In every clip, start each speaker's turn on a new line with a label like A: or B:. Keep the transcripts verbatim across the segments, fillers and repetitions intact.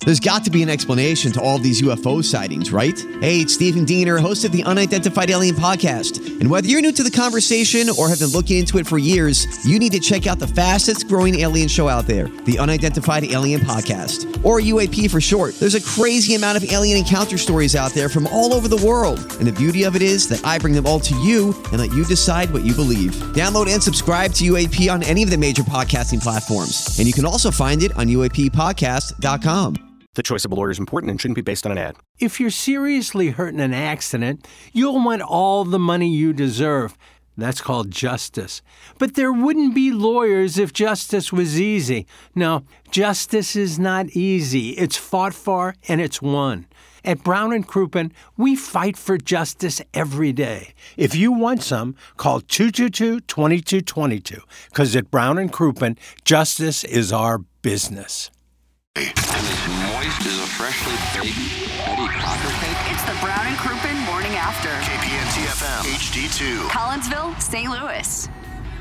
A: There's got to be an explanation to all of these U F O sightings, right? Hey, it's Stephen Diener, host of the Unidentified Alien Podcast. And whether you're new to the conversation or have been looking into it for years, you need to check out the fastest growing alien show out there, the Unidentified Alien Podcast, or U A P for short. There's a crazy amount of alien encounter stories out there from all over the world. And the beauty of it is that I bring them all to you and let you decide what you believe. Download and subscribe to U A P on any of the major podcasting platforms. And you can also find it on U A P podcast dot com.
B: The choice of a lawyer is important and shouldn't be based on an ad.
C: If you're seriously hurt in an accident, you'll want all the money you deserve. That's called justice. But there wouldn't be lawyers if justice was easy. No, justice is not easy. It's fought for and it's won. At Brown and Crouppen, we fight for justice every day. If you want some, call two two two, two two two two, because at Brown and Crouppen, justice is our business.
D: And as moist as a freshly baked Betty Crocker cake.
E: It's the Brown and Crouppen Morning After.
F: K P N T F M, H D two.
E: Collinsville, Saint Louis.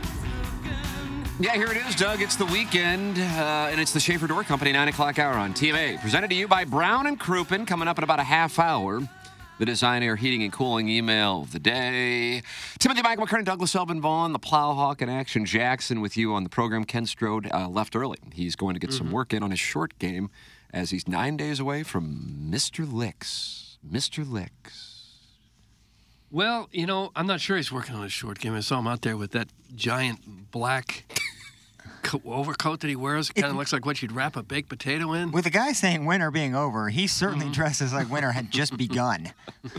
D: Yeah, here it is, Doug. It's the weekend, uh, and it's the Schaefer Door Company nine o'clock hour on T M A. Presented to you by Brown and Crouppen, coming up in about a half hour. The Design Air Heating and Cooling email of the day. Timothy Michael McKernan, Douglas Elvin Vaughn, the Plowhawk and Action Jackson with you on the program. Ken Strode uh, left early. He's going to get mm-hmm. some work in on his short game as he's nine days away from Mister Licks. Mister Licks.
G: Well, you know, I'm not sure he's working on his short game. I saw him out there with that giant black co- overcoat that he wears. It kind of looks like what you'd wrap a baked potato in.
H: With the guy saying winter being over, he certainly mm-hmm. dresses like winter had just begun.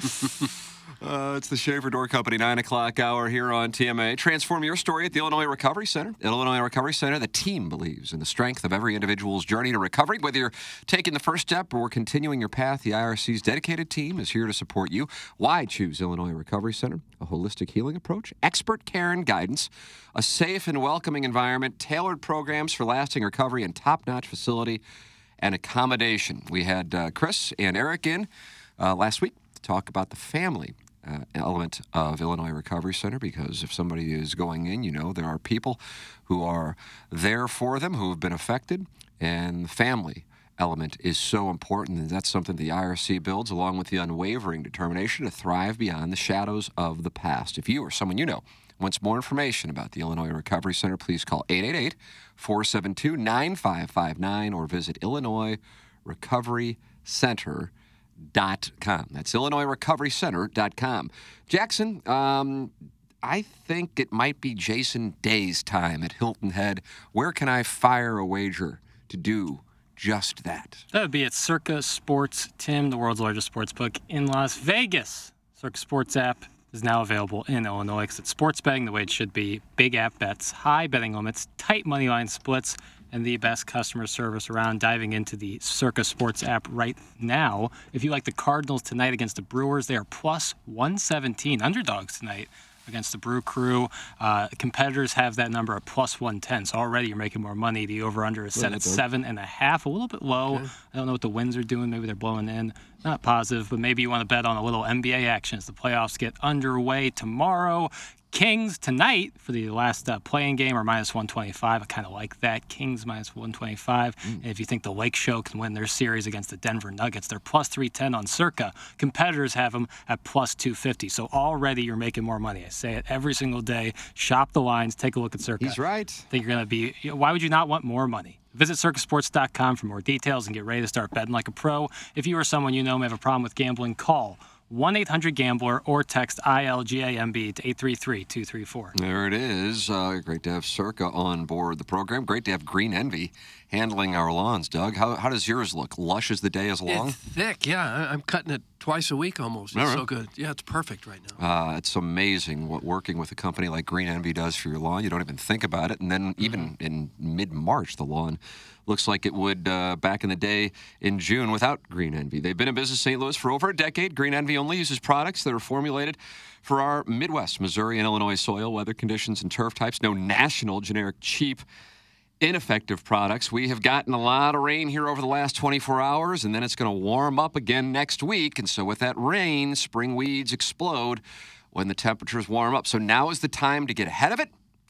D: Uh, it's the Schaefer Door Company nine o'clock hour here on T M A. Transform your story at the Illinois Recovery Center. Illinois Recovery Center, the team believes in the strength of every individual's journey to recovery. Whether you're taking the first step or continuing your path, the I R C's dedicated team is here to support you. Why choose Illinois Recovery Center? A holistic healing approach, expert care and guidance, a safe and welcoming environment, tailored programs for lasting recovery, and top-notch facility and accommodation. We had uh, Chris and Eric in uh, last week to talk about the family Uh, element of Illinois Recovery Center, because if somebody is going in, you know, there are people who are there for them who have been affected, and the family element is so important, and that's something the I R C builds along with the unwavering determination to thrive beyond the shadows of the past. If you or someone you know wants more information about the Illinois Recovery Center, please call eight eight eight, four seven two, nine five five nine or visit Illinois Recovery Center dot com. That's Illinois Recovery Center dot com. Jackson, um, I think it might be Jason Day's time at Hilton Head. Where can I fire a wager to do just that?
I: That would be at Circa Sports, Tim, the world's largest sports book in Las Vegas. Circa Sports app is now available in Illinois because it's sports betting the way it should be. Big app bets, high betting limits, tight money line splits, and the best customer service around. Diving into the Circa Sports app right now. If you like the Cardinals tonight against the Brewers, they are plus one seventeen underdogs tonight against the Brew Crew. Uh, competitors have that number at plus one ten, so already you're making more money. The over-under is set at seven and a half, a little bit low. Okay. I don't know what the winds are doing. Maybe they're blowing in. Not positive, but maybe you want to bet on a little N B A action as the playoffs get underway tomorrow. Kings tonight for the last uh, playing game are minus one twenty-five. I kind of like that. Kings minus one twenty-five. Mm. And if you think the Lake Show can win their series against the Denver Nuggets, they're plus three ten on Circa. Competitors have them at plus two fifty. So already you're making more money. I say it every single day. Shop the lines. Take a look at Circa.
D: He's right.
I: I think you're going to be, you know, why would you not want more money? Visit circa sports dot com for more details and get ready to start betting like a pro. If you or someone you know may have a problem with gambling, call one eight hundred gambler or text I L G A M B to eight three three, two three four.
D: There it is. Uh, great to have Circa on board the program. Great to have Green Envy handling our lawns, Doug. How, how does yours look? Lush as the day is long?
G: It's thick, yeah. I'm cutting it twice a week almost. It's
D: right.
G: so good. Yeah, it's perfect right now.
D: Uh, it's amazing what working with a company like Green Envy does for your lawn. You don't even think about it. And then even mm-hmm. in mid-March, the lawn looks like it would uh, back in the day in June without Green Envy. They've been in business in Saint Louis for over a decade. Green Envy only uses products that are formulated for our Midwest, Missouri, and Illinois soil, weather conditions, and turf types. No national, generic, cheap, ineffective products. We have gotten a lot of rain here over the last twenty-four hours, and then it's going to warm up again next week. And so with that rain, spring weeds explode when the temperatures warm up. So now is the time to get ahead of it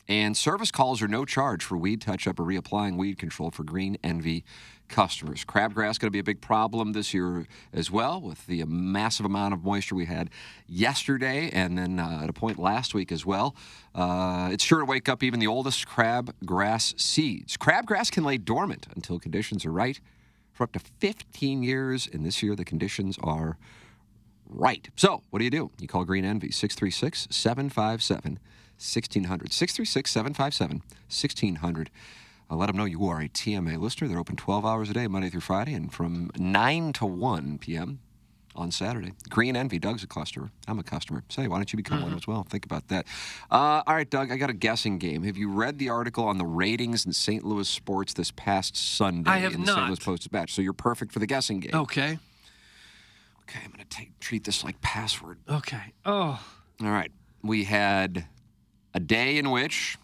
D: And service calls are no charge for weed touch-up or reapplying weed control for Green Envy customers. Crabgrass going to be a big problem this year as well with the massive amount of moisture we had yesterday and then uh, at a point last week as well. Uh, it's sure to wake up even the oldest crabgrass seeds. Crabgrass can lay dormant until conditions are right for up to fifteen years, and this year the conditions are right. So what do you do? You call Green Envy, six three six, seven five seven, one six zero zero, six three six, seven five seven, one six zero zero. Uh, let them know you are a T M A listener. They're open twelve hours a day, Monday through Friday, and from nine to one p.m. on Saturday. Green Envy, Doug's a customer. I'm a customer. Say, why don't you become mm-hmm. one as well? Think about that. Uh, all right, Doug, I got a guessing game. Have you read the article on the ratings in Saint Louis sports this past Sunday?
G: I have
D: in the
G: not.
D: Saint Louis Post-Dispatch? So you're perfect for the guessing game.
G: Okay.
D: Okay, I'm going to treat this like password.
G: Okay. Oh.
D: All right. We had a day in which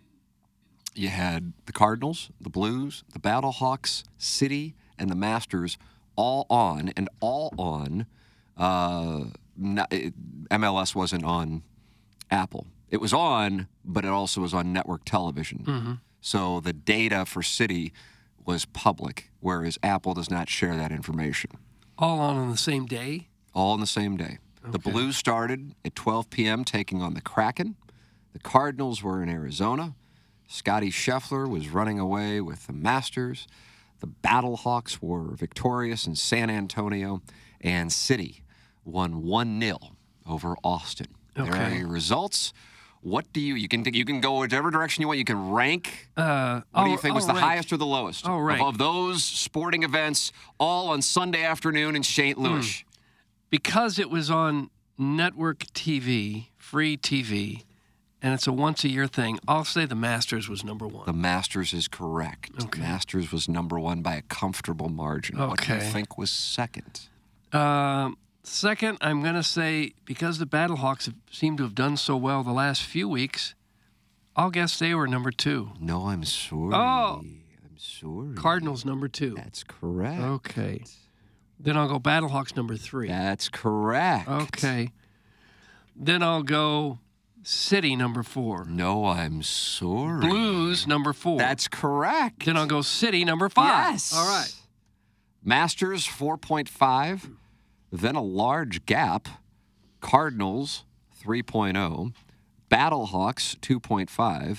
D: you had the Cardinals, the Blues, the Battlehawks, City, and the Masters all on, and all on. Uh, not, it, M L S wasn't on Apple. It was on, but it also was on network television.
G: Mm-hmm.
D: So the data for City was public, whereas Apple does not share that information.
G: All on on the same day?
D: All on the same day. Okay. The Blues started at twelve p.m. taking on the Kraken. The Cardinals were in Arizona. Scotty Scheffler was running away with the Masters. The Battlehawks were victorious in San Antonio. And City won one nil over Austin.
G: Okay.
D: There are your results. What do you, you can you can go whichever direction you want. You can rank.
G: Uh,
D: what do you
G: I'll-
D: think was
G: I'll
D: the
G: rank.
D: highest or the lowest?
G: I'll
D: of,
G: rank.
D: of those sporting events all on Sunday afternoon in Saint Louis?
G: Because it was on network T V, free T V, and it's a once-a-year thing, I'll say the Masters was number one.
D: The Masters is correct.
G: Okay.
D: Masters was number one by a comfortable margin. What do you
G: Okay.
D: think was second?
G: Um, second, I'm going to say because the Battlehawks have, seem to have done so well the last few weeks, I'll guess they were number two.
D: No, I'm sorry.
G: Oh.
D: I'm sorry.
G: Cardinals number two.
D: That's correct.
G: Okay. Then I'll go Battlehawks number three.
D: That's correct.
G: Okay. Then I'll go City number four.
D: No, I'm sorry.
G: Blues number four.
D: That's correct.
G: Then I'll go City number five.
D: Yes.
G: All right.
D: Masters four point five. Then a large gap. Cardinals three point oh. Battlehawks two point five.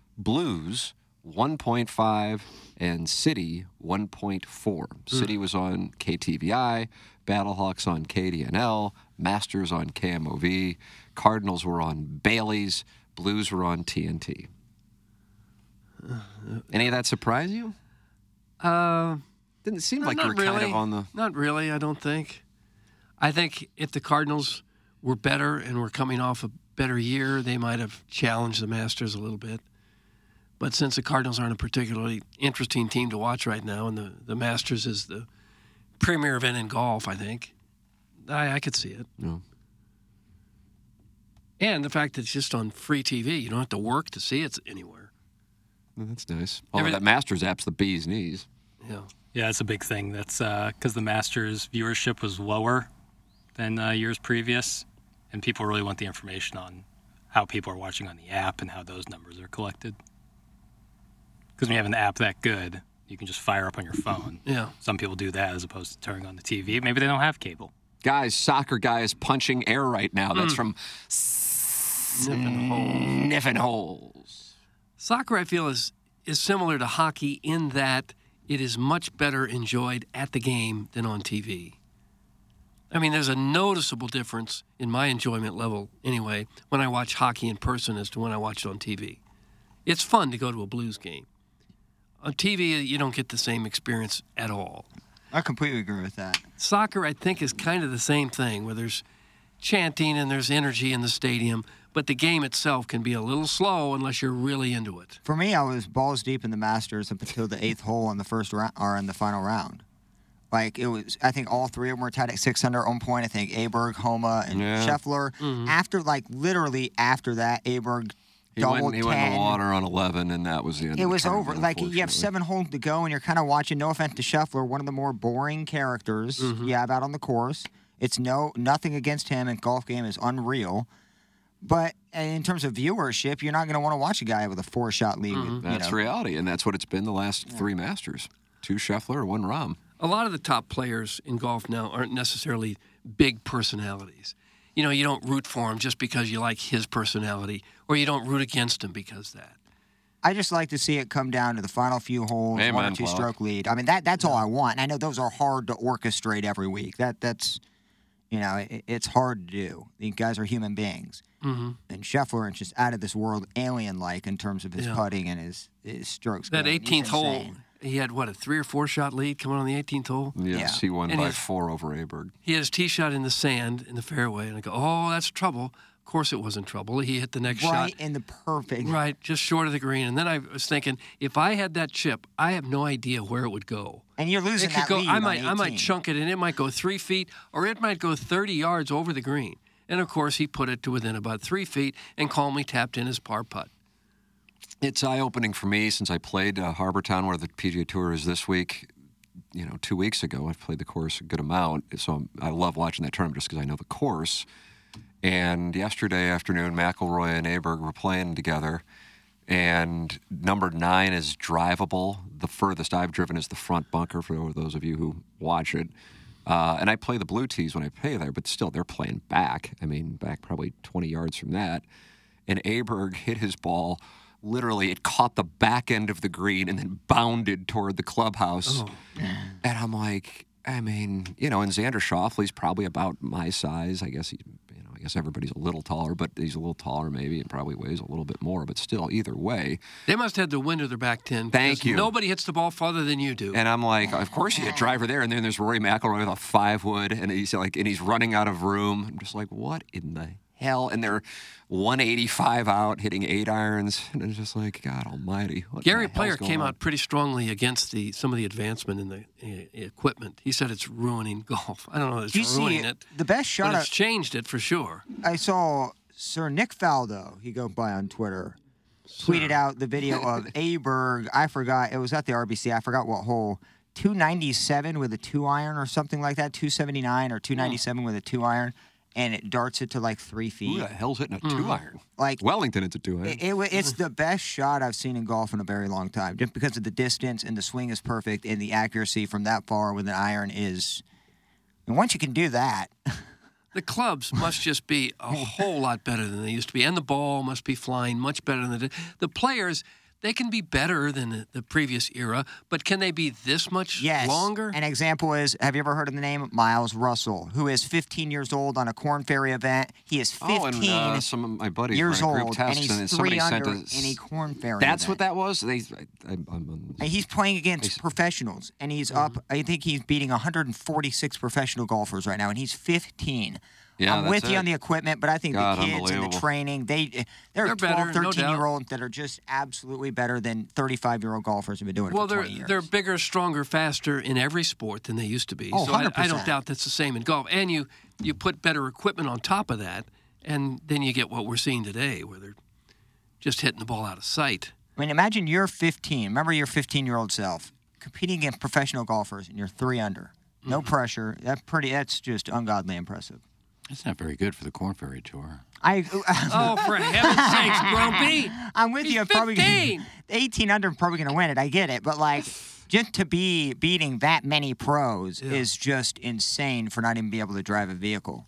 D: Blues one point five. And City one point four. City was on K T V I. Battlehawks on K D N L. Masters on K M O V. Cardinals were on Bailey's. Blues were on T N T. Any of that surprise you?
G: Uh,
D: Didn't seem
G: no,
D: like you
G: not
D: were
G: really.
D: kind of on the...
G: Not really, I don't think. I think if the Cardinals were better and were coming off a better year, they might have challenged the Masters a little bit. But since the Cardinals aren't a particularly interesting team to watch right now, and the, the Masters is the premier event in golf, I think, I, I could see it.
D: No.
G: And the fact that it's just on free T V. You don't have to work to see it anywhere.
D: Well, that's nice. Oh,
G: Every-
D: that Masters app's the bee's knees.
G: Yeah.
I: Yeah, it's a big thing. That's because the Masters viewership was lower than uh, years previous, and people really want the information on how people are watching on the app and how those numbers are collected. Because when you have an app that good, you can just fire up on your phone.
G: Yeah.
I: Some people do that as opposed to turning on the T V. Maybe they don't have cable.
D: Guys, soccer guy is punching air right now. That's from
G: Nipping holes.
D: Sniffing Holes.
G: Soccer, I feel, is is similar to hockey in that it is much better enjoyed at the game than on T V. I mean, there's a noticeable difference in my enjoyment level, anyway, when I watch hockey in person as to when I watch it on T V. It's fun to go to a Blues game. On T V, you don't get the same experience at all.
H: I completely agree with that.
G: Soccer, I think, is kind of the same thing, where there's chanting and there's energy in the stadium, but the game itself can be a little slow unless you're really into it.
H: For me, I was balls deep in the Masters up until the eighth hole in the first round or in the final round. Like it was, I think all three of them were tied at six under on point. I think Aberg, Homa, and
D: Yeah.
H: Scheffler.
G: Mhm.
H: After like literally after that, Aberg
D: He
H: doubled
D: went, he went in
H: ten.
D: the water on eleven, and that was the end
H: It
D: of the
H: was over.
D: tournament,
H: Like you have
D: unfortunately.
H: seven holes to go, and you're kind of watching. No offense to Scheffler, one of the more boring characters
G: Mhm.
H: you have out on the course. It's no nothing against him, and golf game is unreal. But in terms of viewership, you're not going to want to watch a guy with a four-shot lead.
G: Mm-hmm.
H: With,
D: That's
H: know.
D: reality, and that's what it's been the last
H: Yeah.
D: three Masters. Two Scheffler, one Rahm.
G: A lot of the top players in golf now aren't necessarily big personalities. You know, you don't root for him just because you like his personality, or you don't root against him because of that.
H: I just like to see it come down to the final few holes,
D: Amen,
H: one or two
D: Clark.
H: stroke lead. I mean, that that's all I want. And I know those are hard to orchestrate every week. That that's, you know, it, it's hard to do. These guys are human beings.
G: Mm-hmm.
H: And Scheffler is just out of this world, alien-like in terms of his
G: Yeah.
H: putting and his his strokes.
G: That
H: going. He's
G: eighteenth hole,
H: insane.
G: he had, what, a three or four shot lead coming on the eighteenth hole?
D: Yes,
H: Yeah.
D: he won
G: And
D: by
G: his-
D: four over Aberg.
G: He had his tee shot in the sand in the fairway, and I go, oh, that's trouble. Of course it wasn't trouble. He hit the next
H: Right
G: shot.
H: in the perfect.
G: Right, just short of the green. And then I was thinking, if I had that chip, I have no idea where it would go.
H: And you're losing
G: It could
H: that
G: go.
H: lead
G: I
H: on
G: might, I might
H: eighteen.
G: chunk it, and it might go three feet, or it might go thirty yards over the green. And of course, he put it to within about three feet and calmly tapped in his par putt.
D: It's eye-opening for me since I played uh, Harbortown, where the P G A Tour is this week. You know, two weeks ago, I've played the course a good amount, so I'm, I love watching that tournament just because I know the course. And yesterday afternoon, McIlroy and Aberg were playing together, and number nine is drivable. The furthest I've driven is the front bunker, for those of you who watch it. Uh, and I play the blue tees when I play there, but still, they're playing back. I mean, back probably twenty yards from that. And Aberg hit his ball. Literally, it caught the back end of the green and then bounded toward the clubhouse.
G: Oh.
D: And I'm like, I mean, you know, and Xander Schauffele's probably about my size. I guess he, you know, I guess everybody's a little taller, but he's a little taller maybe and probably weighs a little bit more. But still, either way.
G: They must have the wind of their back ten.
D: Thank
G: because
D: you.
G: Nobody hits the ball farther than you do.
D: And I'm like, of course you hit driver there. And then there's Rory McIlroy with a five wood, and he's like, and he's running out of room. I'm just like, what in the hell? And they're one eighty-five out, hitting eight irons, and it's just like, God Almighty. What
G: Gary
D: the hell's
G: Player
D: going
G: came
D: on?
G: out pretty strongly against the some of the advancement in the uh, equipment. He said it's ruining golf. I don't know if
H: Do you
G: it's ruining
H: see
G: it,
H: the best shot
G: but
H: I,
G: it's changed it for sure.
H: I saw Sir Nick Faldo, he go by on Twitter, tweeted out the video of Aberg. I forgot, it was at the R B C. I forgot what hole. two ninety-seven with a two iron or something like that. two seventy-nine or two ninety-seven with a two iron. And it darts it to like three feet.
D: Who the hell's hitting a
G: Mm-hmm.
D: two iron?
H: Like
D: Wellington, it's a two iron.
H: It, it, it's the best shot I've seen in golf in a very long time, just because of the distance and the swing is perfect and the accuracy from that far with an iron is. And once you can do that,
G: The clubs must just be a whole lot better than they used to be, and the ball must be flying much better than the the players. They can be better than the, the previous era, but can they be this much
H: yes.
G: longer?
H: An example is: have you ever heard of the name Miles Russell, who is fifteen years old on a Corn Ferry event? He is fifteen.
D: Oh, and uh, some of my buddies
H: years
D: ran a group
H: old,
D: test,
H: and he's
D: then
H: three
D: somebody sent
H: under
D: us.
H: in a Corn Ferry.
D: That's
H: event.
D: what that was. They, I, I'm, I'm,
H: And he's playing against
D: He's-
H: professionals, and he's up. I think he's beating one hundred forty-six professional golfers right now, and he's fifteen.
D: Yeah,
H: I'm
D: that's
H: with you
D: it.
H: on the equipment, but I think
D: God,
H: the kids and the
D: unbelievable.
H: training, they there
G: They're
H: are
G: better,
H: twelve,
G: no
H: thirteen
G: doubt.
H: year olds that are just absolutely better than thirty-five-year-old golfers who've been doing it
G: Well,
H: for
G: they're
H: twenty years.
G: they're bigger, stronger, faster in every sport than they used to be.
H: Oh,
G: so I, I
H: one hundred
G: don't
H: percent.
G: doubt that's the same in golf. And you you put better equipment on top of that, and then you get what we're seeing today, where they're just hitting the ball out of sight.
H: I mean, imagine you're fifteen. Remember your fifteen-year-old self competing against professional golfers, and you're three under. No
G: Mm-hmm.
H: pressure. That pretty. That's just ungodly impressive.
J: That's not very good for the Corn Ferry Tour.
H: I.
G: Oh, for heaven's sakes, Grumpy!
H: I'm with
G: He's
H: you. Probably
G: fifteen.
H: eighteen under, probably going to win it. I get it, but like, just to be beating that many pros
G: Yeah.
H: is just insane for not even be able to drive a vehicle.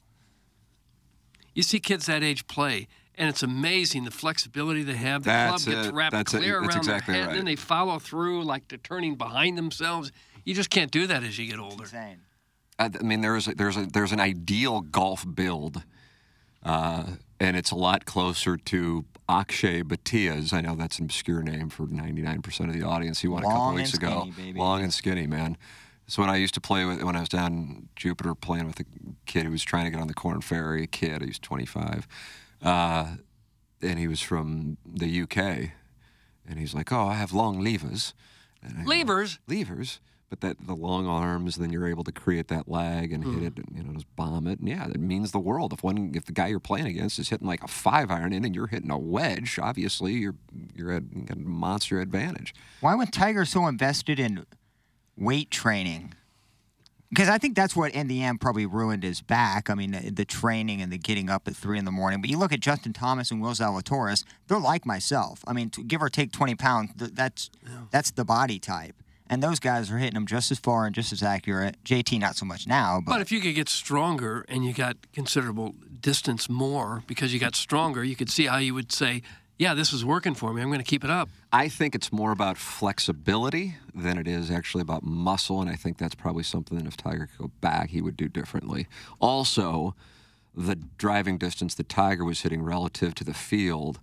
G: You see kids that age play, and it's amazing the flexibility they have. The
D: That's
G: club gets
D: it.
G: wrapped
D: That's it.
G: clear
D: That's
G: around
D: exactly
G: their head,
D: right.
G: and then they follow through like they're turning behind themselves. You just can't do that as you get older.
H: Insane.
D: I I mean, there's a, there's a, there's an ideal golf build, uh, and it's a lot closer to Akshay Bhatia's. I know that's an obscure name for ninety-nine percent of the audience. He won a couple
H: Long
D: weeks
H: and
D: ago.
H: skinny, baby.
D: Long and skinny, man. So when I used to play with, when I was down in Jupiter playing with a kid who was trying to get on the Corn Ferry, a kid, he was twenty-five, uh, and he was from the U K, and he's like, "Oh, I have long levers." And I-
G: Levers?
D: Levers. But that the long arms, then you're able to create that lag and
G: Mm.
D: hit it, and, you know, just bomb it. And yeah, it means the world. If one, if the guy you're playing against is hitting like a five iron in, and you're hitting a wedge, obviously you're you're at you got a monster advantage.
H: Why was Tiger so invested in weight training? Because I think that's what, in the end, probably ruined his back. I mean, the, the training and the getting up at three in the morning. But you look at Justin Thomas and Will Zalatoris, they're like myself. I mean, to give or take twenty pounds, th- that's yeah. that's the body type. And those guys are hitting them just as far and just as accurate. J T, not so much now. But,
G: but if you could get stronger and you got considerable distance more because you got stronger, you could see how you would say, yeah, this is working for me. I'm going to keep it up.
D: I think it's more about flexibility than it is actually about muscle, and I think that's probably something that if Tiger could go back, he would do differently. Also, the driving distance that Tiger was hitting relative to the field,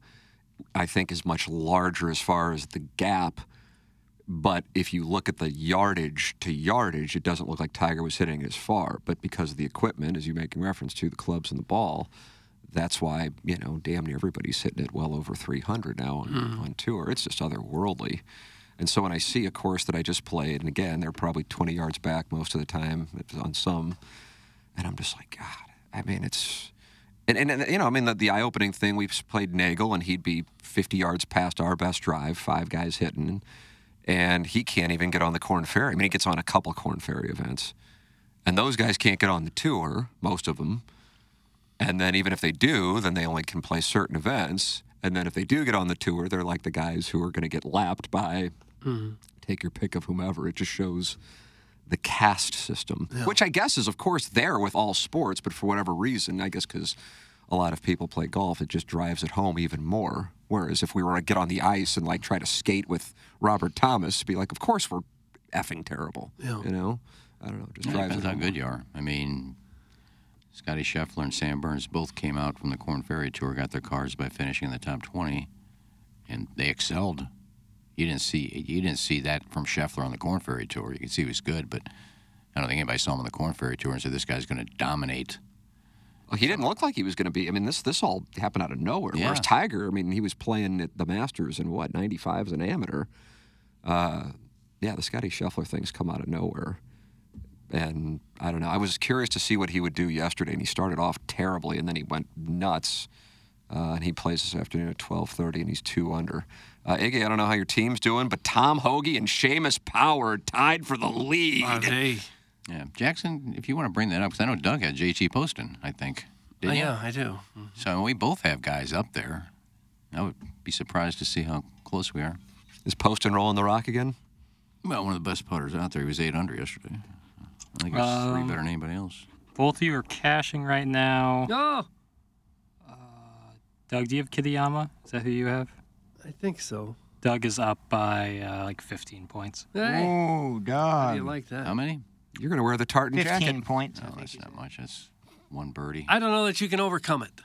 D: I think is much larger as far as the gap. But if you look at the yardage to yardage, it doesn't look like Tiger was hitting as far. But because of the equipment, as you're making reference to, the clubs and the ball, that's why, you know, damn near everybody's hitting it well over three hundred now on, mm. on tour. It's just otherworldly. And so when I see a course that I just played, and again, they're probably twenty yards back most of the time on some, and I'm just like, God, I mean, it's... And, and, and you know, I mean, the, the eye-opening thing, we've played Nagel, and he'd be fifty yards past our best drive, five guys hitting, and he can't even get on the Korn Ferry. I mean, he gets on a couple Korn Ferry events. And those guys can't get on the tour, most of them. And then even if they do, then they only can play certain events. And then if they do get on the tour, they're like the guys who are going to get lapped by, mm-hmm. take your pick of whomever. It just shows the caste system, yeah. which I guess is, of course, there with all sports. But for whatever reason, I guess because a lot of people play golf, it just drives it home even more. Whereas if we were to get on the ice and like try to skate with Robert Thomas, be like, of course we're effing terrible. Yeah. You know? I don't know. It just
J: yeah,
D: drives
J: depends
D: it
J: how
D: home.
J: good you are. I mean... Scotty Scheffler and Sam Burns both came out from the Korn Ferry Tour, got their cars by finishing in the top twenty, and they excelled. You didn't see you didn't see that from Scheffler on the Korn Ferry Tour. You could see he was good, but I don't think anybody saw him on the Korn Ferry Tour and said this guy's going to dominate.
D: Well, he didn't look like he was going to be. I mean, this this all happened out of nowhere.
J: Yeah.
D: Whereas Tiger, I mean, he was playing at the Masters in, what, ninety-five as an amateur. Uh, yeah, the Scotty Scheffler thing's come out of nowhere. And I don't know. I was curious to see what he would do yesterday, and he started off terribly, and then he went nuts. Uh, and he plays this afternoon at twelve thirty, and he's two under. Uh, Iggy, I don't know how your team's doing, but Tom Hoge and Seamus Power tied for the lead.
G: Are they?
J: Yeah, Jackson, if you want to bring that up, because I know Doug had J T Poston, I think.
G: Oh, yeah, I do. Mm-hmm.
J: So we both have guys up there. I would be surprised to see how close we are.
D: Is Poston rolling the rock again?
J: Well, one of the best putters out there. He was eight under yesterday. I think he's
I: um,
J: three better than anybody else.
I: Both of you are cashing right now.
G: No.
I: Uh, Doug, do you have Kitayama? Is that who you have?
G: I think so.
I: Doug is up by uh, like fifteen points.
G: Hey.
H: Oh, Doug.
G: How do you like that?
J: How many?
D: You're going to wear the tartan
H: fifteen
D: jacket.
H: fifteen points.
J: No, that's not much. That's one birdie.
G: I don't know that you can overcome it.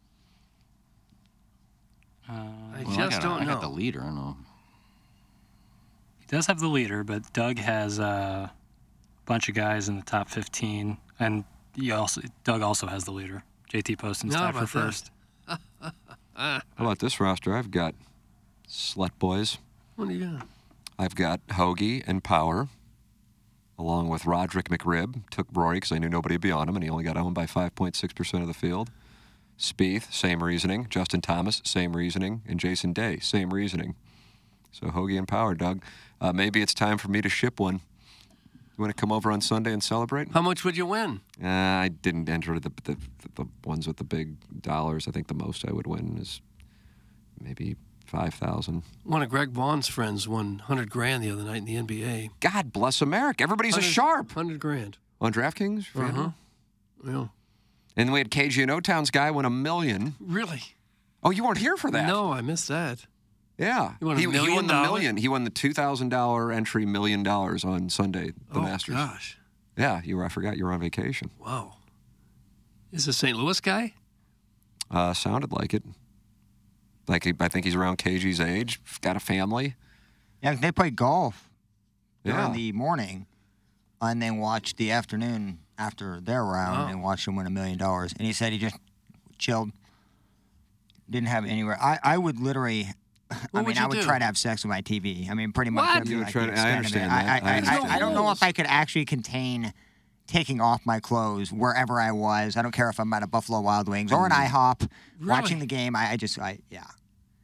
I: Uh,
G: I
J: well,
G: just
J: I got,
G: don't
J: I
G: know.
J: got the leader. I don't know.
I: He does have the leader, but Doug has a bunch of guys in the top fifteen, and he also Doug also has the leader. J T Poston's
G: No,
I: tied for
G: about that.
I: first.
D: How about this roster? I've got Slut Boys.
G: What do you got?
D: I've got Hoagie and Power, along with Roderick McRib. Took Rory because I knew nobody would be on him, and he only got owned by five point six percent of the field. Spieth, same reasoning. Justin Thomas, same reasoning. And Jason Day, same reasoning. So Hoagie and Power, Doug. Uh, maybe it's time for me to ship one. You want to come over on Sunday and celebrate?
G: How much would you win?
D: Uh, I didn't enter the, the the ones with the big dollars. I think the most I would win is maybe five thousand.
G: One of Greg Vaughn's friends won one hundred grand the other night in the N B A.
D: God bless America. Everybody's a sharp.
G: one hundred grand.
D: On DraftKings?
G: Uh-huh. Yeah.
D: And we had K G and O-Town's guy win a million.
G: Really?
D: Oh, you weren't here for that?
G: No, I missed that.
D: Yeah.
G: You won a
D: he,
G: million
D: he won the
G: dollars?
D: million. He won the two thousand dollars entry million dollars on Sunday, the
G: oh,
D: Masters.
G: gosh.
D: Yeah, you were. I forgot you were on vacation.
G: Wow. Is this a Saint Louis guy?
D: Uh, sounded like it. Like he, I think he's around K G's age. Got a family.
H: Yeah, they play golf during
D: Yeah.
H: the morning, and then watch the afternoon after their round
G: Oh.
H: and watch them win a million dollars. And he said he just chilled, didn't have anywhere. I, I would literally. I
G: What
H: mean,
G: would you
H: I would
G: do?
H: try to have sex with my T V. I mean, pretty much.
G: What?
H: that'd be
D: You would
H: like
D: try
H: the
D: to- I
H: extent of it.
D: understand
H: I,
D: that.
H: I,
D: I
H: I,
D: understand
H: I, I don't know
G: that.
H: if I could actually contain taking off my clothes wherever I was. I don't care if I'm at a Buffalo Wild Wings or an IHOP
G: Really?
H: watching the game. I, I just, I yeah.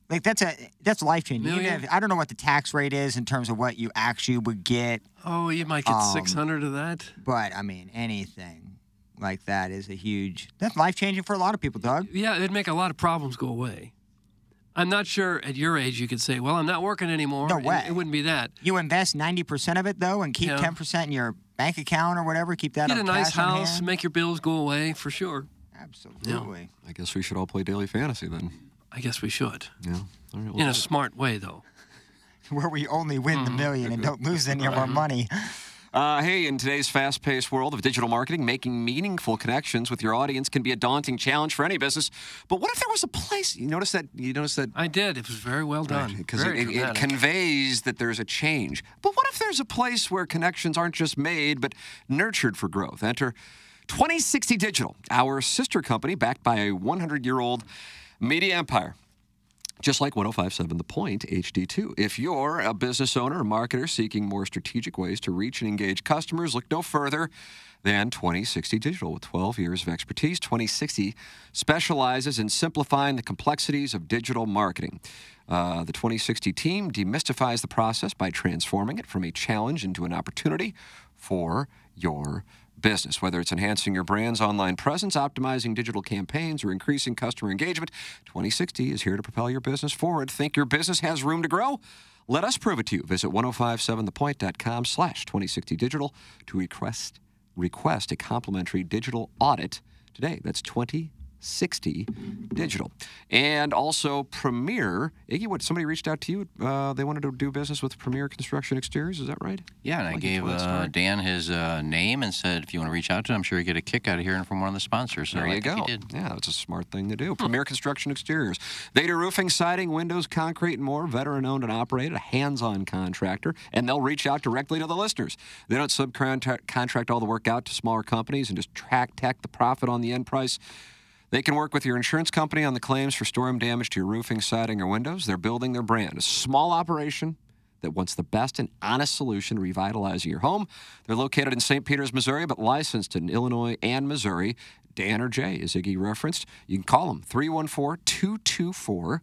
H: Like that's a that's life changing.
G: Million?
H: I don't know what the tax rate is in terms of what you actually would get.
G: Oh, you might get
H: Um,
G: six hundred of that.
H: But I mean, anything like that is a huge. That's life changing for a lot of people, Doug.
G: Yeah, it'd make a lot of problems go away. I'm not sure at your age you could say, well, I'm not working anymore.
H: No
G: It-
H: way.
G: It, wouldn't be that.
H: You invest ninety percent of it though, and keep
G: Yeah.
H: ten percent in your bank account or whatever. Keep that.
G: Get
H: on
G: a nice
H: cash on
G: house,
H: hand.
G: make your bills go away for sure.
H: Absolutely.
D: I guess we should all play daily fantasy then.
G: I guess we should.
D: Yeah. All right, we'll
G: In
D: do
G: a
D: it.
G: smart way, though.
H: Where we only win the million and don't lose any of our money.
D: Uh, hey, in today's fast-paced world of digital marketing, making meaningful connections with your audience can be a daunting challenge for any business. But what if there was a place? You notice that? You notice that?
G: I did. It was very well done.
D: Because
G: Very
D: it, it, it
G: dramatic.
D: conveys that there's a change. But what if there's a place where connections aren't just made, but nurtured for growth? Enter twenty sixty Digital, our sister company backed by a hundred-year-old media empire. Just like ten fifty-seven The Point H D two. If you're a business owner or marketer seeking more strategic ways to reach and engage customers, look no further than twenty sixty Digital. With twelve years of expertise, twenty sixty specializes in simplifying the complexities of digital marketing. Uh, the twenty sixty team demystifies the process by transforming it from a challenge into an opportunity for your business. Whether it's enhancing your brand's online presence, optimizing digital campaigns, or increasing customer engagement, twenty sixty is here to propel your business forward. Think your business has room to grow? Let us prove it to you. Visit ten fifty-seven the point dot com slash twenty sixty digital to request request a complimentary digital audit today. That's twenty sixty Digital. And also Premier. Iggy, what, somebody reached out to you? Uh, they wanted to do business with Premier Construction Exteriors. Is that right?
J: Yeah, and I
D: Like
J: gave
D: it's
J: uh,
D: West,
J: Dan his uh, name and said, if you want to reach out to him, I'm sure you get a kick out of hearing from one of the sponsors. So
D: There
J: I
D: you
J: think
D: go.
J: he did.
D: Yeah, that's a smart thing to do. Premier Construction Exteriors. They do roofing, siding, windows, concrete, and more. Veteran-owned and operated, a hands-on contractor, and they'll reach out directly to the listeners. They don't subcontract contract all the work out to smaller companies and just track tack the profit on the end price. They can work with your insurance company on the claims for storm damage to your roofing, siding, or windows. They're building their brand. A small operation that wants the best and honest solution to revitalizing your home. They're located in Saint Peters, Missouri, but licensed in Illinois and Missouri. Dan or Jay, as Iggy referenced. You can call them, three one four, two two four,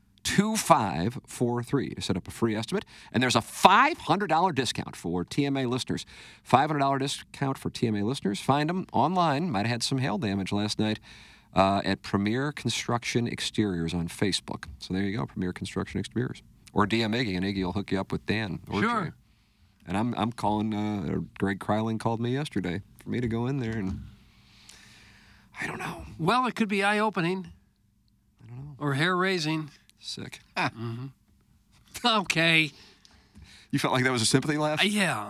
D: two five four three to set up a free estimate. And there's a five hundred dollars discount for T M A listeners. five hundred dollars discount for T M A listeners. Find them online. Might have had some hail damage last night. Uh, at Premier Construction Exteriors on Facebook. So there you go, Premier Construction Exteriors. Or D M Iggy, and Iggy will hook you up with Dan or
G: Sure.
D: Jay. And I'm I'm calling, uh, Greg Kryling called me yesterday for me to go in there, and I don't know.
G: Well, it could be eye-opening. I don't know. Or hair-raising.
D: Sick.
G: Mm-hmm. Okay.
D: You felt like that was a sympathy laugh?
G: Uh, yeah.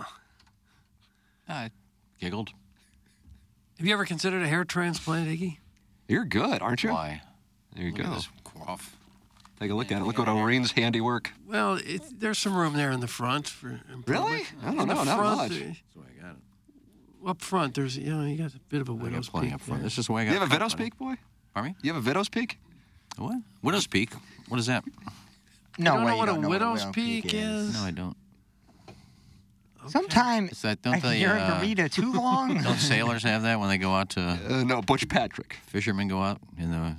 J: I giggled.
G: Have you ever considered a hair transplant, Iggy?
D: You're good, aren't you?
J: Why?
D: There you
J: Look
D: go.
J: at this quaff.
D: Take a look at it. Look at Oreen's handiwork.
G: Well, it, there's some room there in the front for improvement.
D: Really? I don't
G: In the
D: know, not
G: front,
D: much.
G: uh,
J: That's the way I got it.
G: Up front, there's you know you got a bit of a
J: I got
G: widow's
J: plenty
G: peak
J: up front.
G: there.
J: This is the way I got
D: You have a
J: it,
D: Vidow's
J: buddy.
D: Peak, boy?
J: Pardon me?
D: You have a Vidow's Peak?
J: A what? Widow's Peak? What is that?
H: No
G: don't
H: way
G: know what
H: you
G: a
H: don't know
G: widow's
H: what a
G: peak is?
J: No, I don't.
H: Sometimes
J: It's that, don't
H: I
J: they,
H: hear
J: uh,
H: Burrito too long.
J: Don't sailors have that when they go out to,
D: Uh, no, Butch Patrick.
J: fishermen go out in the,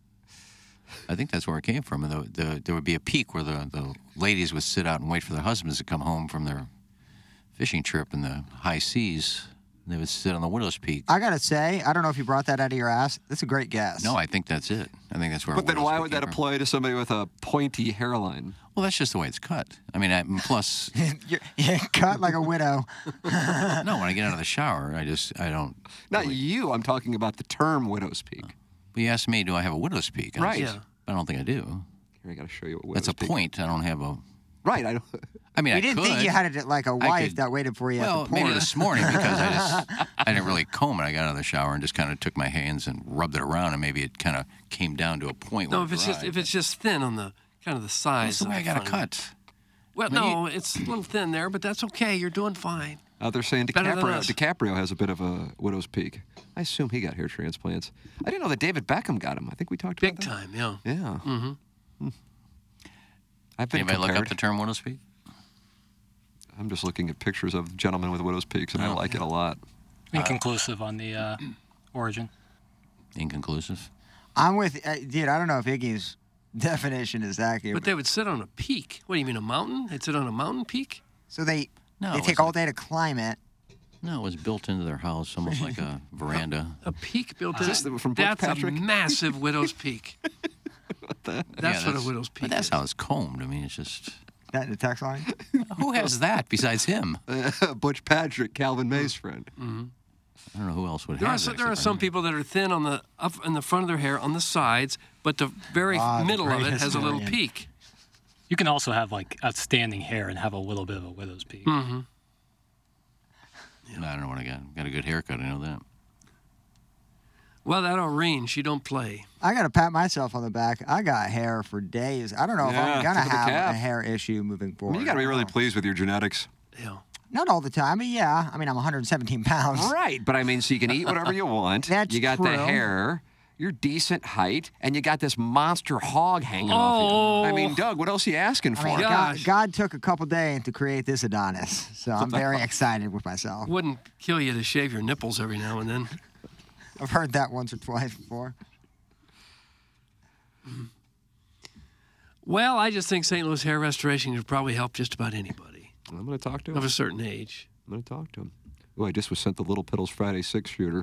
J: I think that's where it came from. And the, the, there would be a peak where the, the ladies would sit out and wait for their husbands to come home from their fishing trip in the high seas. And they would sit on the widow's peak.
H: I gotta say, I don't know if you brought that out of your ass. That's a great guess.
J: No, I think that's it. I think that's where.
D: But then
J: widow's
D: why
J: peak
D: would
J: came
D: that
J: from.
D: apply to somebody with a pointy hairline?
J: Well, that's just the way it's cut. I mean, I, plus,
H: you're, you're cut like a widow.
J: no, when I get out of the shower, I just, I don't.
D: Not you. I'm talking about the term widow's peak.
J: But you asked me, do I have a widow's peak? And I
D: Right.
J: said,
G: Yeah.
J: I don't think I do.
D: Here, I got to show you what widow's
J: That's a
D: peak.
J: point. I don't have a.
D: Right. I don't.
J: I mean,
H: You
J: I
H: didn't
J: could.
H: think you had it like a wife
J: could-
H: that waited for you
J: Well,
H: at the
J: maybe
H: porch.
J: this morning because I just I didn't really comb it. I got out of the shower and just kind of took my hands and rubbed it around, and maybe it kind of came down to a point.
G: No,
J: where
G: if
J: it
G: it's just
J: dried.
G: if it's just thin on the kind of the size.
J: That's the
G: of
J: way I got it
G: front.
J: cut.
G: Well,
J: I mean,
G: no, it's a little thin there, but that's okay. You're doing fine.
D: Uh, they're saying
G: Better than
D: DiCaprio.
G: us.
D: DiCaprio has a bit of a widow's peak. I assume he got hair transplants. I didn't know that David Beckham got him. I think we talked
G: Big
D: about that.
G: time, yeah.
D: Yeah.
G: Mm-hmm.
D: I've been
J: Anybody look
D: compared.
J: up the term widow's peak?
D: I'm just looking at pictures of gentlemen with widow's peaks, and I
J: Oh.
D: like it a lot.
I: Inconclusive on the uh, origin.
J: Inconclusive.
H: I'm with, uh, dude. I don't know if Iggy's definition is accurate.
G: But they would sit on a peak. What do you mean, a mountain? They'd sit on a mountain peak?
H: So they
J: No,
H: they
J: it
H: take
J: was
H: all day to climb it.
J: No, it was built into their house, almost like a veranda.
G: A peak built in.
D: Is this the- from Butch
G: That's
D: Patrick?
G: a massive widow's peak. That's
J: Yeah,
G: what a widow's peak
J: But that's
G: is.
J: how it's combed. I mean, it's just.
H: That in the text line?
J: Who has that besides him?
D: Uh, Butch Patrick, Calvin May's friend.
G: Mm-hmm.
J: I don't know who else would
G: There
J: have
G: are, so,
J: that.
G: there are
J: except for
G: some
J: him.
G: people that are thin on the up in the front of their hair, on the sides, but the very
H: Ah, the
G: middle of it
H: great
G: has a little
H: historian.
G: peak.
I: You can also have like outstanding hair and have a little bit of a widow's peak.
G: Mm-hmm.
J: I don't know what I got. Got a good haircut. I know that.
G: Well, that Irene, she don't play.
H: I got to pat myself on the back. I got hair for days. I don't know
D: Yeah,
H: if I'm going to
D: tip of the
H: have
D: cap.
H: a hair issue moving
D: I
H: forward.
D: mean, you got to be really
H: I don't know.
D: pleased with your genetics.
G: Yeah.
H: Not all the time. I mean, yeah. I mean, I'm one hundred seventeen pounds.
D: Right, but I mean, so you can eat whatever you want.
H: That's
D: you got the
H: true.
D: hair, you're decent height, and you got this monster hog hanging off
G: Oh.
D: you. I mean, Doug, what else are you asking
H: I
D: for?
H: mean, God,
G: Gosh.
H: God took a couple days to create this Adonis, so I'm very excited with myself.
G: Wouldn't kill you to shave your nipples every now and then.
H: I've heard that once or twice before.
G: Well, I just think Saint Louis hair restoration could probably help just about anybody
D: I'm going to talk to him.
G: of a certain age.
D: I'm going to talk to him. Oh, I just was sent the Little Piddles Friday six shooter.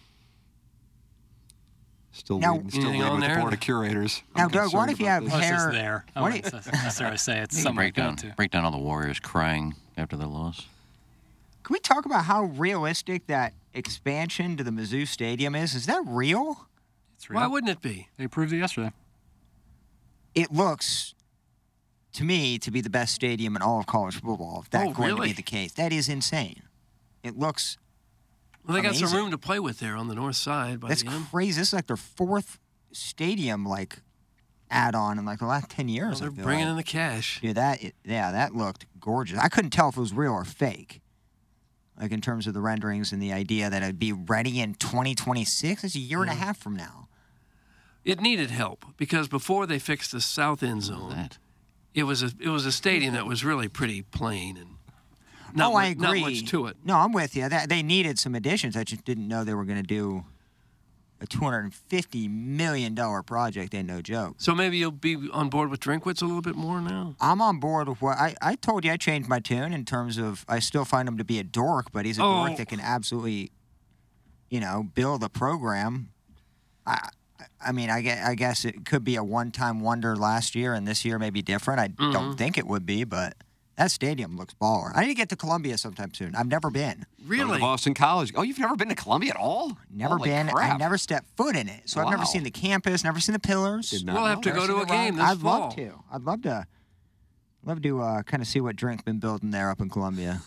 D: Still
H: Now-
D: leading, still
G: Anything
D: leading
G: on
D: with
G: there?
D: the Board of Curators.
H: Now,
D: I'm
H: Doug, what
D: concerned
H: if you
D: about
H: have
D: this.
I: Oh, it's
H: hair?
I: just there. I
H: what
I: wouldn't
H: if-
I: necessarily say it's
J: You can
I: somewhere
J: break
I: to go
J: down,
I: to.
J: break down all the Warriors crying after their loss.
H: Can we talk about how realistic that expansion to the Mizzou Stadium is? Is that real?
I: It's real.
G: Why wouldn't it be?
I: They proved it yesterday.
H: It looks, to me, to be the best stadium in all of college football. If that's
G: Oh,
H: going
G: really?
H: to be the case, that is insane. It looks.
G: Well, they got some
H: Amazing.
G: room to play with there on the north side by
H: That's
G: the end.
H: crazy. This is like their fourth stadium like add-on in like the last ten
G: Well,
H: years.
G: they're
H: I feel
G: bringing
H: like.
G: in the cash.
H: Dude, that yeah, that looked gorgeous. I couldn't tell if it was real or fake. Like in terms of the renderings and the idea that it'd be ready in twenty twenty-six. It's a year and a half from now.
G: It needed help because before they fixed the south end zone,
J: That.
G: it was a it was a stadium that was really pretty plain and not,
H: oh,
G: mu-
H: I agree.
G: not much to it.
H: No, I'm with you. That they needed some additions. I just didn't know they were going to do a two hundred fifty million dollars project. Ain't no joke.
G: So maybe you'll be on board with Drinkwitz a little bit more now.
H: I'm on board with what I, I told you. I changed my tune in terms of I still find him to be a dork, but he's a
G: Oh.
H: dork that can absolutely, you know, build a program. I I mean, I guess, I guess it could be a one-time wonder last year, and this year may be different. I
G: Mm-hmm.
H: don't think it would be, but that stadium looks baller. I need to get to Columbia sometime soon. I've never been.
D: Go to
G: Really?
D: Boston College. Oh, you've never been to Columbia at all?
H: Never
D: Holy
H: been.
D: crap.
H: I never stepped foot in it, so I've never
D: Wow.
H: seen the campus, never seen the pillars.
D: Did not
G: We'll have
D: know
G: to
D: that.
G: go to
H: Never
G: a
H: seen the
G: game
H: ride.
G: this
H: I'd
G: fall.
H: love to. I'd love to. Love to uh, kind of see what Drink's been building there up in Columbia.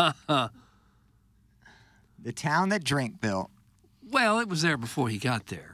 H: The town that Drink built.
G: Well, it was there before he got there.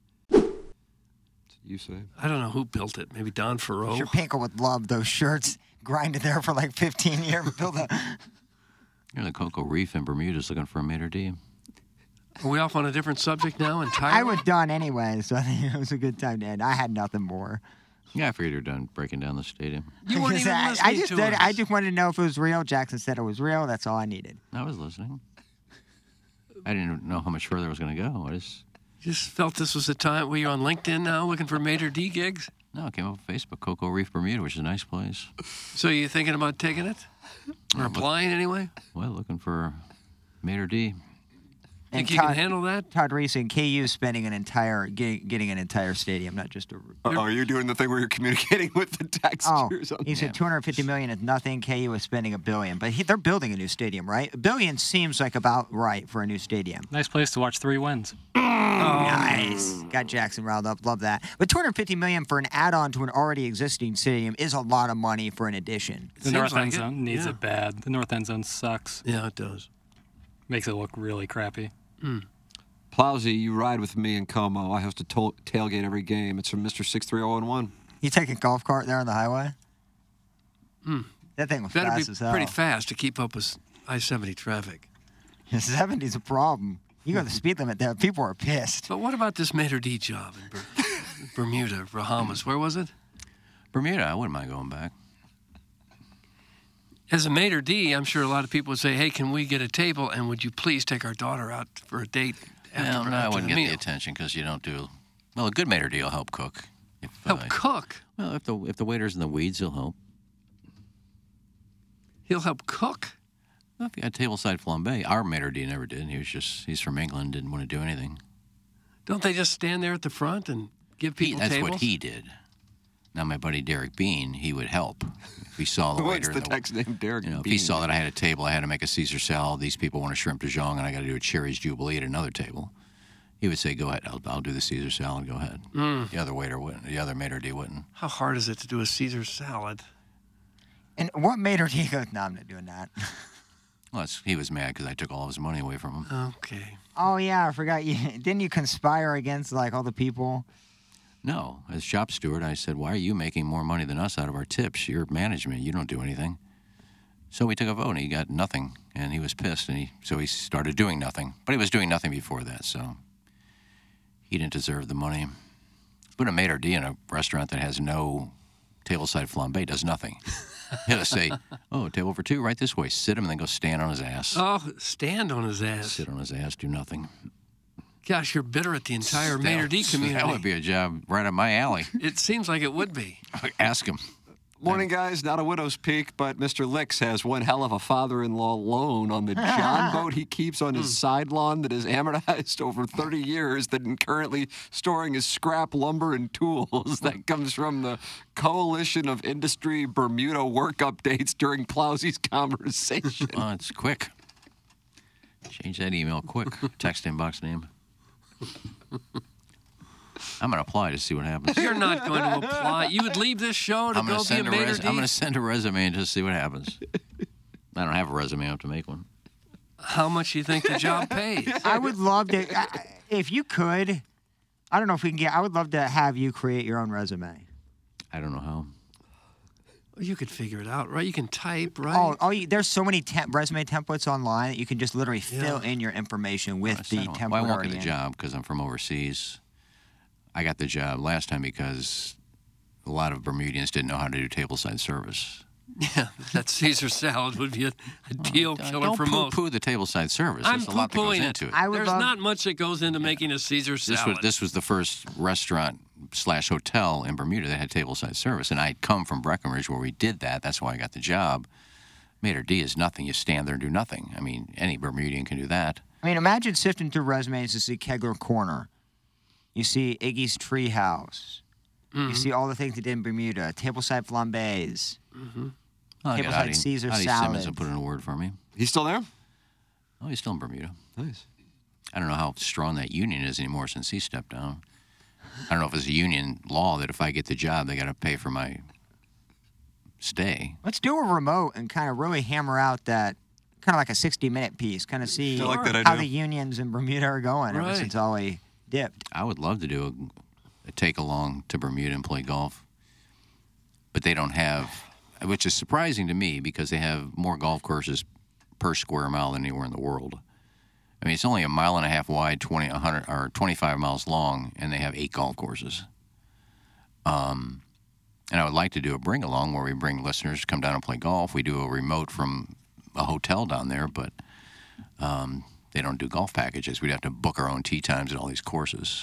D: You say?
G: I don't know who built it. Maybe Don Farrow.
H: Sure, Pinker would love those shirts. Grinded there for like fifteen years. Build a.
J: You're the Cocoa Reef in Bermuda's looking for a maitre d'.
G: Are we off on a different subject now entirely?
H: I was done anyway, so I think it was a good time to end. I had nothing more.
J: Yeah, I figured you're done breaking down the stadium.
G: You weren't even
H: I,
G: listening
H: I just
G: to
H: did,
G: us.
H: I just wanted to know if it was real. Jackson said it was real. That's all I needed.
J: I was listening. I didn't know how much further I was going to go. I just
G: Just felt this was the time. Were you on LinkedIn now looking for Mater D gigs?
J: no, I came up with Facebook, Cocoa Reef Bermuda, which is a nice place.
G: So you thinking about taking it? Or applying anyway?
J: Well, looking for maitre d'.
H: And
G: Think you can
H: Todd-
G: handle that?
H: Todd Reese and K U spending an entire get, getting an entire stadium, not just a.
D: Uh, are you doing the thing where you're communicating with the
H: Oh,
D: textures? on
H: he said two hundred fifty million is nothing. K U is spending a billion, but he, they're building a new stadium, right? A billion seems like about right for a new stadium.
I: Nice place to watch three wins.
H: Nice, got Jackson riled up. Love that. But two hundred fifty million for an add-on to an already existing stadium is a lot of money for an addition.
I: The
G: seems
I: north
G: like
I: end
G: it,
I: zone needs
G: yeah.
I: it bad. The north end zone sucks.
G: Yeah, it does.
I: Makes it look really crappy.
D: Plowsy, you ride with me in Como. I host a to- tailgate every game. It's from Mister six three zero one.
H: You take a golf cart there on the highway? That thing was
G: Better
H: fast
G: be
H: as hell.
G: pretty fast to keep up with I seventy traffic.
H: seventy's a problem. You go the speed limit there, people are pissed.
G: But what about this Mater D job in Ber- Bermuda, Bahamas? Where was it?
J: Bermuda, I wouldn't mind going back.
G: As a Mater D, I'm sure a lot of people would say, hey, can we get a table and would you please take our daughter out for a date after,
J: Well, no, I
G: after
J: wouldn't
G: the
J: get
G: meal?
J: the attention because you don't do. Well, a good maitre d' will help cook. If,
G: Help
J: uh,
G: cook.
J: Well, if the if the waiter's in the weeds, he'll help.
G: He'll help cook.
J: Well, if you got tableside flambe, our maitre d' never did. He was just he's from England, didn't want to do anything.
G: Don't they just stand there at the front and give
J: He,
G: people
J: that's
G: tables?
J: what he did. Now, my buddy Derek Bean, he would help. If he saw the
D: What's
J: waiter,
D: the
J: in
D: text name, Derek
J: you know, if
D: Bean?
J: he saw that I had a table, I had to make a Caesar salad. These people want a shrimp Dijon, and I got to do a cherries jubilee at another table. He would say, "Go ahead, I'll, I'll do the Caesar salad. Go ahead."
G: Mm.
J: The other waiter wouldn't. The other maitre d' wouldn't.
G: How hard is it to do a Caesar salad?
H: And what made her? He goes, "No, I'm not doing that."
J: Well, it's, he was mad because I took all of his money away from him.
G: Okay.
H: Oh yeah, I forgot. You didn't you conspire against like all the people?
J: No, as shop steward, I said, "Why are you making more money than us out of our tips? You're management. You don't do anything." So we took a vote, and he got nothing, and he was pissed, and he so he started doing nothing. But he was doing nothing before that, so he didn't deserve the money. But a maitre d' in a restaurant that has no tableside flambe does nothing. He'll say, "Oh, table for two, right this way." Sit him, and then go stand on his ass.
G: Oh, stand on his ass.
J: Sit on his ass, do nothing.
G: Gosh, you're bitter at the entire
J: That-
G: maitre d' community.
J: That would be a job right up my alley.
G: It seems like it would be.
J: Ask him.
D: Morning, guys. Not a widow's peak, but Mister Licks has one hell of a father-in-law loan on the John boat he keeps on his side lawn that is amortized over thirty years, that is currently storing his scrap lumber and tools. That comes from the Coalition of Industry Bermuda work updates during Plowsy's conversation.
J: Oh, it's quick. Change that email quick. Text inbox name. I'm going to apply to see what happens.
G: You're not going to apply. You would leave this show to
J: I'm
G: go
J: going to
G: be a
J: send a
G: maitre
J: res-
G: d'?
J: I'm going to send a resume and just see what happens. I don't have a resume. I have to make one.
G: How much do you think the job pays?
H: I would love to, I- if you could. I don't know if we can get. I would love to have you create your own resume.
J: I don't know how.
G: You could figure it out, right? You can type, right?
H: Oh, oh, you, there's so many temp, resume templates online that you can just literally fill
G: Yeah.
H: in your information with the
J: I
H: template.
J: don't- well, I won't
H: already
J: get the
H: in.
J: job because I'm from overseas. I got the job last time because a lot of Bermudians didn't know how to do tableside service.
G: Yeah, that Caesar salad would be a, a deal killer
J: Don't
G: for most.
J: poo-poo the tableside service.
G: I'm
J: There's a lot that goes
G: poo-pooing
J: into it.
H: I would
G: There's
H: love-
G: not much that goes into making a Caesar
J: This
G: salad.
J: was this was the first restaurant slash hotel in Bermuda that had tableside service, and I'd come from Breckenridge where we did that. That's why I got the job. Maitre d' is nothing. You stand there and do nothing. I mean, any Bermudian can do that.
H: I mean, imagine sifting through resumes to see Kegler Corner. You see Iggy's Treehouse.
G: Mm-hmm.
H: You see all the things they did in Bermuda. Tableside flambés.
G: Mm-hmm.
J: I'll get
H: Tableside
J: Adi-
H: Caesar
J: Adi
H: salad.
J: Simmons will put in a word for me.
D: He's still there?
J: Oh, he's still in Bermuda.
D: Nice.
J: I don't know how strong that union is anymore since he stepped down. I don't know if it's a union law that if I get the job, they got to pay for my stay.
H: Let's do a remote and kind of really hammer out that, kind of like a sixty-minute piece, kind of see
D: I like that
H: how
D: idea.
H: the unions in Bermuda are going ever
G: Right.
H: since Ollie dipped.
J: I would love to do a, a take along to Bermuda and play golf, but they don't have, which is surprising to me because they have more golf courses per square mile than anywhere in the world. I mean, it's only a mile and a half wide, twenty, one hundred, or twenty-five miles long, and they have eight golf courses. Um, and I would like to do a bring along where we bring listeners to come down and play golf. We do a remote from a hotel down there, but um, they don't do golf packages. We'd have to book our own tee times at all these courses.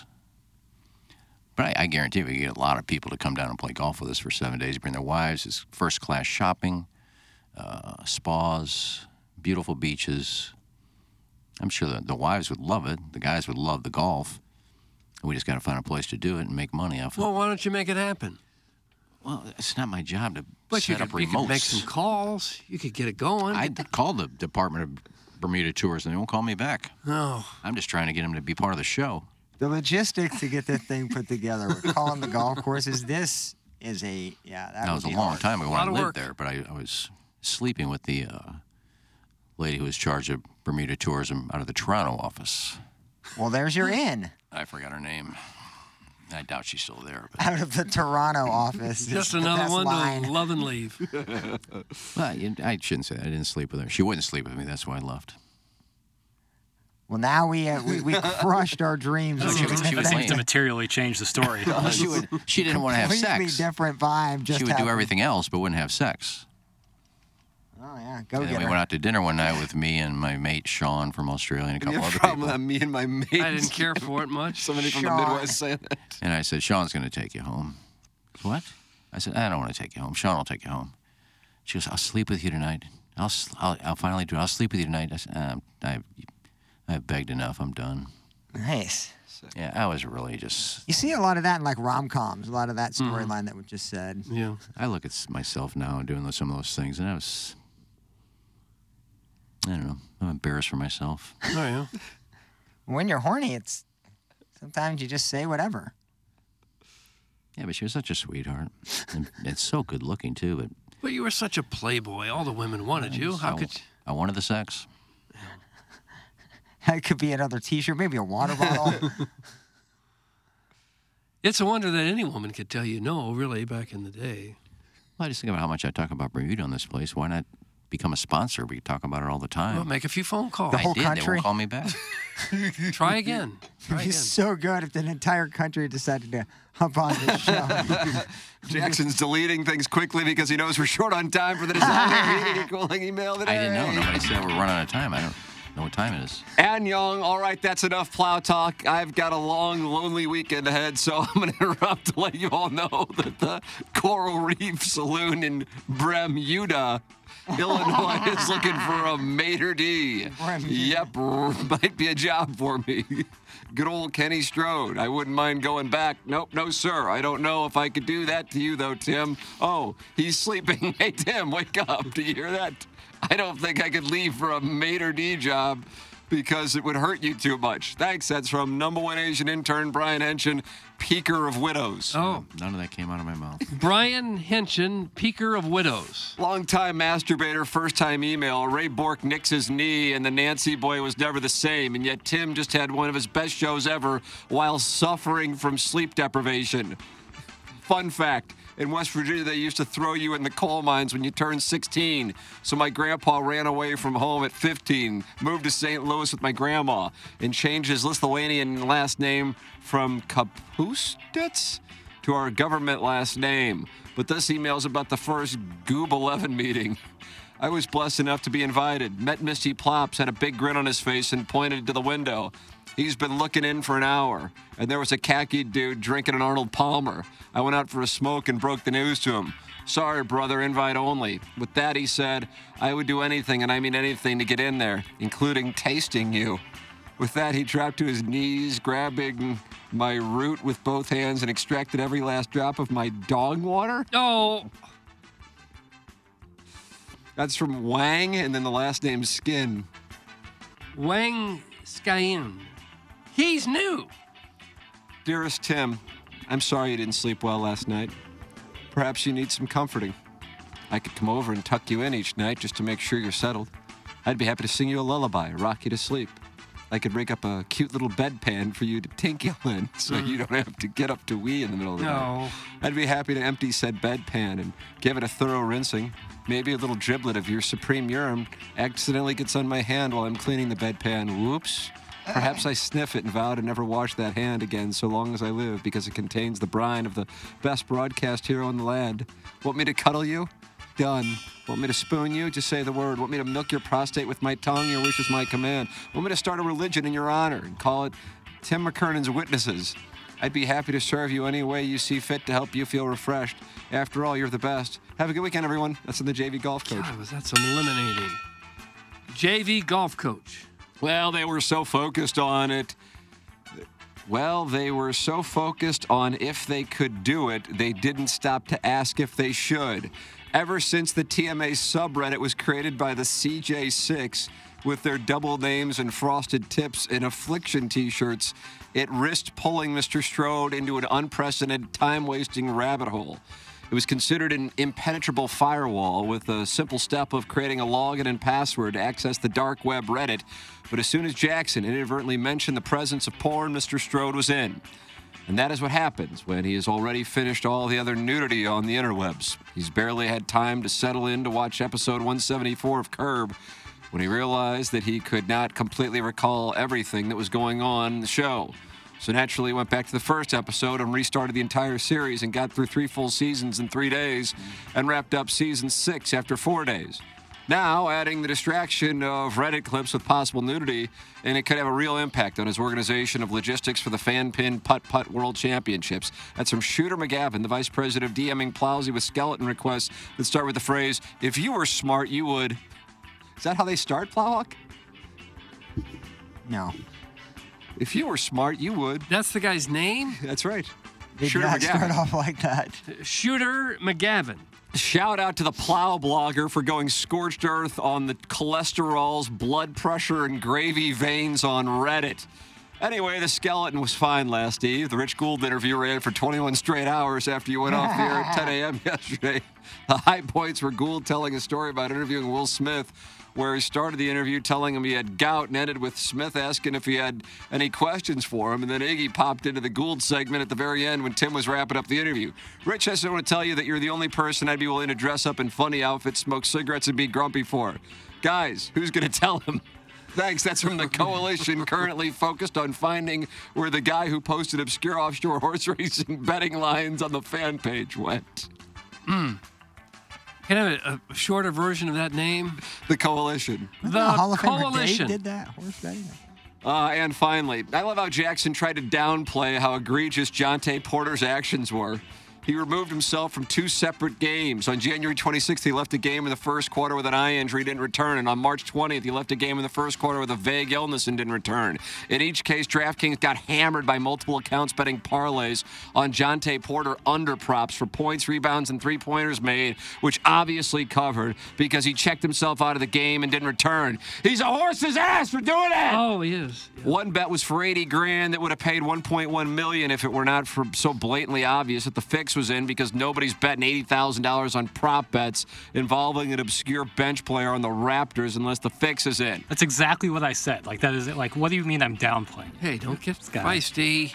J: But I, I guarantee we get a lot of people to come down and play golf with us for seven days. Bring their wives. It's first-class shopping, uh, spas, beautiful beaches. I'm sure the, the wives would love it. The guys would love the golf. We just got to find a place to do it and make money off of it.
G: Well, why don't you make it happen?
J: Well, it's not my job to
G: But you
J: set
G: could,
J: up
G: you
J: remotes.
G: could make some calls. You could get it going.
J: I called the Department of Bermuda Tours, and they won't call me back.
G: No.
J: I'm just trying to get them to be part of the show.
H: The logistics to get this thing put together, we're calling the golf courses. This is a, yeah, that,
J: That
H: would
J: was a
H: be
J: long
H: hard.
J: time ago when
G: Lot
J: I
G: of
J: lived
G: work.
J: there, but I, I was sleeping with the uh, lady who was charged of Bermuda tourism out of the Toronto office.
H: Well, there's your in.
J: I forgot her name. I doubt she's still there. But,
H: Out of the Toronto office.
G: Just
H: The
G: another
H: best
G: one
H: line.
G: to love and leave.
J: well, you- I shouldn't say that. I didn't sleep with her. She wouldn't sleep with me. That's why I left.
H: Well, now we uh, we, we crushed our dreams.
J: Oh,
H: with
J: she
H: this
J: was- she was
H: thing.
J: lame.
I: To materially change the story.
J: she, would, she didn't want to have
H: Completely
J: sex.
H: different vibe. Just
J: She would do
H: having-
J: everything else but wouldn't have sex.
H: Oh yeah, go
J: And then
H: get
J: we
H: her.
J: went out to dinner one night with me and my mate Sean from Australia and a
D: You
J: couple
D: have
J: other
D: a problem
J: people.
D: with that, me and my mates.
G: I didn't care for it much.
D: Somebody from
H: Sean.
D: the Midwest saying that.
J: And I said, Sean's going to take you home. what? I said, I don't want to take you home. Sean will take you home. She goes, I'll sleep with you tonight. I'll, I'll, I'll finally do it. I'll sleep with you tonight. I said, um, I've, I've begged enough. I'm done.
H: Nice.
J: Yeah, I was really just...
H: You see a lot of that in like rom-coms, a lot of that storyline mm. that was just said.
G: Yeah.
J: I look at myself now doing those, some of those things, and I was... I don't know. I'm embarrassed for myself.
G: Oh, yeah.
H: When you're horny, it's... Sometimes you just say whatever.
J: Yeah, but she was such a sweetheart. And it's so good looking, too, but...
G: But you were such a playboy. All the women wanted you. How
J: I,
G: could...
J: I wanted the sex.
H: It could be another T-shirt, maybe a water bottle.
G: It's a wonder that any woman could tell you no, really, back in the day.
J: Well, I just think about how much I talk about Bermuda on this place. Why not become a sponsor? We talk about it all the time.
G: Well, make a few phone calls.
H: The whole
J: I did.
H: country?
J: They won't call me back.
G: Try again. Try
H: It'd be
G: again.
H: so good if the entire country decided to hop on this show.
D: Jackson's deleting things quickly because he knows we're short on time for the designer meeting. Calling email today.
J: I didn't know. Nobody said we're running out of time. I don't know what time it is.
D: And Young, all right, that's enough plow talk. I've got a long, lonely weekend ahead, so I'm going to interrupt to let you all know that the Coral Reef Saloon in Bermuda, Illinois, is looking for a maitre d'. Yep, might be a job for me. Good old Kenny Strode. I wouldn't mind going back. Nope, no, sir. I don't know if I could do that to you, though, Tim. Oh, he's sleeping. Hey, Tim, wake up. Do you hear that? I don't think I could leave for a maitre d' job because it would hurt you too much. Thanks. That's from number one Asian intern Brian Henshin, Peaker of Widows.
G: Oh.
J: None of that came out of my mouth.
G: Brian Henshin, Peaker of Widows.
D: Long-time masturbator, first-time email. Ray Bork nicks his knee, and the Nancy boy was never the same. And yet Tim just had one of his best shows ever while suffering from sleep deprivation. Fun fact. In West Virginia, they used to throw you in the coal mines when you turned sixteen. So my grandpa ran away from home at fifteen, moved to Saint Louis with my grandma, and changed his Lithuanian last name from Kapustets to our government last name. But this email's about the first Goob eleven meeting. I was blessed enough to be invited. Met Misty Plops, had a big grin on his face, and pointed to the window. He's been looking in for an hour, and there was a khaki dude drinking an Arnold Palmer. I went out for a smoke and broke the news to him. Sorry, brother, invite only. With that, he said, I would do anything, and I mean anything, to get in there, including tasting you. With that, he dropped to his knees, grabbing my root with both hands, and extracted every last drop of my dog water.
G: Oh.
D: That's from Wang, and then the last name's Skin.
G: Wang Skyen. He's new.
D: Dearest Tim, I'm sorry you didn't sleep well last night. Perhaps you need some comforting. I could come over and tuck you in each night just to make sure you're settled. I'd be happy to sing you a lullaby, rock you to sleep. I could rig up a cute little bedpan for you to tinkle in so you don't have to get up to wee in the middle of the
G: No.
D: night. I'd be happy to empty said bedpan and give it a thorough rinsing. Maybe a little driblet of your supreme urine accidentally gets on my hand while I'm cleaning the bedpan. Whoops. Perhaps I sniff it and vow to never wash that hand again so long as I live because it contains the brine of the best broadcast hero in the land. Want me to cuddle you? Done. Want me to spoon you? Just say the word. Want me to milk your prostate with my tongue? Your wish is my command. Want me to start a religion in your honor and call it Tim McKernan's Witnesses? I'd be happy to serve you any way you see fit to help you feel refreshed. After all, you're the best. Have a good weekend, everyone. That's in the J V Golf Coach.
G: God, was that some eliminating? J V Golf Coach.
D: Well, they were so focused on it. Well, they were so focused on if they could do it, they didn't stop to ask if they should. Ever since the T M A subreddit was created by the C J six with their double names and frosted tips and affliction t-shirts, it risked pulling Mister Strode into an unprecedented time-wasting rabbit hole. It was considered an impenetrable firewall with a simple step of creating a login and password to access the dark web Reddit. But as soon as Jackson inadvertently mentioned the presence of porn, Mister Strode was in. And that is what happens when he has already finished all the other nudity on the interwebs. He's barely had time to settle in to watch episode one seventy-four of Curb when he realized that he could not completely recall everything that was going on in the show. So naturally, he went back to the first episode and restarted the entire series and got through three full seasons in three days and wrapped up season six after four days. Now, adding the distraction of Reddit clips with possible nudity, and it could have a real impact on his organization of logistics for the Fan Pin Putt Putt World Championships. That's from Shooter McGavin, the vice president of DMing Plowsy with skeleton requests that start with the phrase, "If you were smart, you would." Is that how they start, Plowhawk?
H: No.
D: If you were smart, you would.
G: That's the guy's name?
D: That's right.
H: Did
D: Shooter
H: not
D: McGavin.
H: start off like that.
G: Shooter McGavin.
D: Shout out to the Plow blogger for going scorched earth on the cholesterol's blood pressure and gravy veins on Reddit. Anyway, the skeleton was fine last Eve. The Rich Gould interview ran for twenty-one straight hours after you went off the air at ten a.m. yesterday. The high points were Gould telling a story about interviewing Will Smith, where he started the interview telling him he had gout and ended with Smith asking if he had any questions for him. And then Iggy popped into the Gould segment at the very end when Tim was wrapping up the interview. Rich, I just want to tell you that you're the only person I'd be willing to dress up in funny outfits, smoke cigarettes, and be grumpy for. Guys, who's going to tell him? Thanks. That's from the coalition currently focused on finding where the guy who posted obscure offshore horse racing betting lines on the fan page went.
G: Hmm. Can I have a, a shorter version of that name?
D: The coalition.
G: The
H: Hall of Famer
G: coalition.
H: Dave did that horse betting.
D: Uh, and finally, I love how Jackson tried to downplay how egregious Jonte Porter's actions were. He removed himself from two separate games. On January twenty-sixth, he left a game in the first quarter with an eye injury, didn't return. And on March twentieth, he left a game in the first quarter with a vague illness and didn't return. In each case, DraftKings got hammered by multiple accounts betting parlays on Jonte Porter under props for points, rebounds, and three-pointers made, which obviously covered because he checked himself out of the game and didn't return. He's a horse's ass for doing that!
G: Oh, he is. Yeah.
D: One bet was for eighty grand that would have paid one point one million if it were not for so blatantly obvious that the fix was in because nobody's betting eighty thousand dollars on prop bets involving an obscure bench player on the Raptors unless the fix is in.
I: That's exactly what I said. Like, that is it. Like, what do you mean I'm downplaying?
G: Hey, don't get
I: guy.
G: feisty.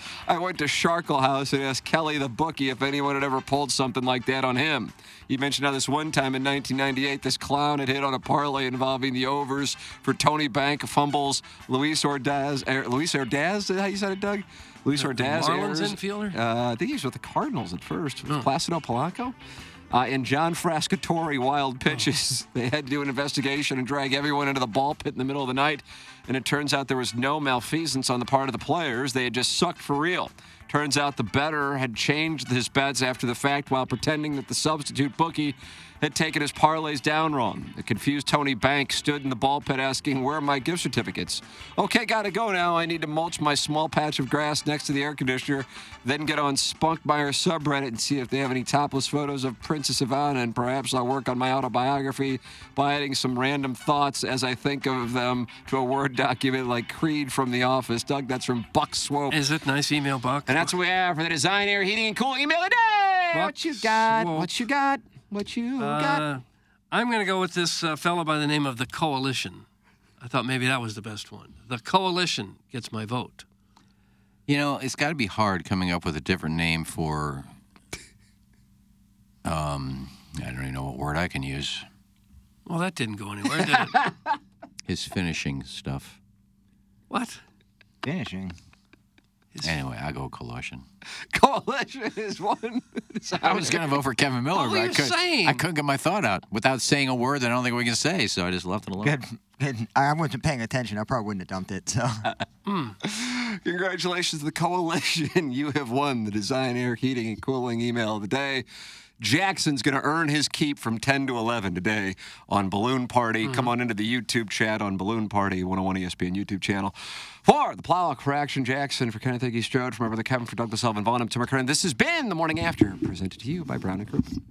D: I went to Sharkle House and asked Kelly the bookie if anyone had ever pulled something like that on him. He mentioned how this one time in nineteen ninety-eight, this clown had hit on a parlay involving the overs for Tony Bank fumbles, Luis Ordaz, er, Luis Ordaz, is that how you said it, Doug? Luis
G: The
D: Ordaz
G: Marlins
D: errors.
G: infielder?
D: Uh, I think he was with the Cardinals at first.
G: Oh.
D: Placido Polanco. Uh, and John Frascatori wild pitches. Oh. They had to do an investigation and drag everyone into the ball pit in the middle of the night. And it turns out there was no malfeasance on the part of the players. They had just sucked for real. Turns out the bettor had changed his bets after the fact while pretending that the substitute bookie had taken his parlays down wrong. The confused Tony Bank stood in the ball pit asking, "Where are my gift certificates?" "Okay, gotta go now. I need to mulch my small patch of grass next to the air conditioner, then get on Spunkmeyer subreddit and see if they have any topless photos of Princess Ivana, and perhaps I'll work on my autobiography by adding some random thoughts as I think of them to a Word document like Creed from The Office." Doug, that's from Buck Swope.
G: Is it? Nice email, Buck.
D: And that's what we have for the Design, Air, Heating, and Cooling email a day.
G: Buck
D: What you got?
G: Swope.
D: What you got? What you got?
G: Uh, I'm going to go with this uh, fellow by the name of The Coalition. I thought maybe that was the best one. The Coalition gets my vote.
J: You know, it's got to be hard coming up with a different name for, um, I don't even know what word I can use.
G: Well, that didn't go anywhere, did it?
J: His finishing stuff.
G: What?
H: Finishing.
J: Anyway, I go Coalition.
D: Coalition is one.
J: I was going to vote for Kevin Miller,
G: What
J: but
G: were
J: I
G: you
J: couldn't,
G: saying?
J: I couldn't get my thought out without saying a word that I don't think we can say, so I just left it alone.
H: Good. Good. I wasn't paying attention. I probably wouldn't have dumped it. So.
G: Mm.
D: Congratulations to the Coalition. You have won the Design, Air, Heating, and Cooling email of the day. Jackson's going to earn his keep from ten to eleven today on Balloon Party. Mm-hmm. Come on into the YouTube chat on Balloon Party, one oh one E S P N YouTube channel. For the Plowhawk, for Action Jackson, for Kenneth Iggy Strode, for my brother Kevin, for Douglas Elvin Vaughn, I'm Tim McKernan. This has been The Morning After, presented to you by Brown and Crouppen.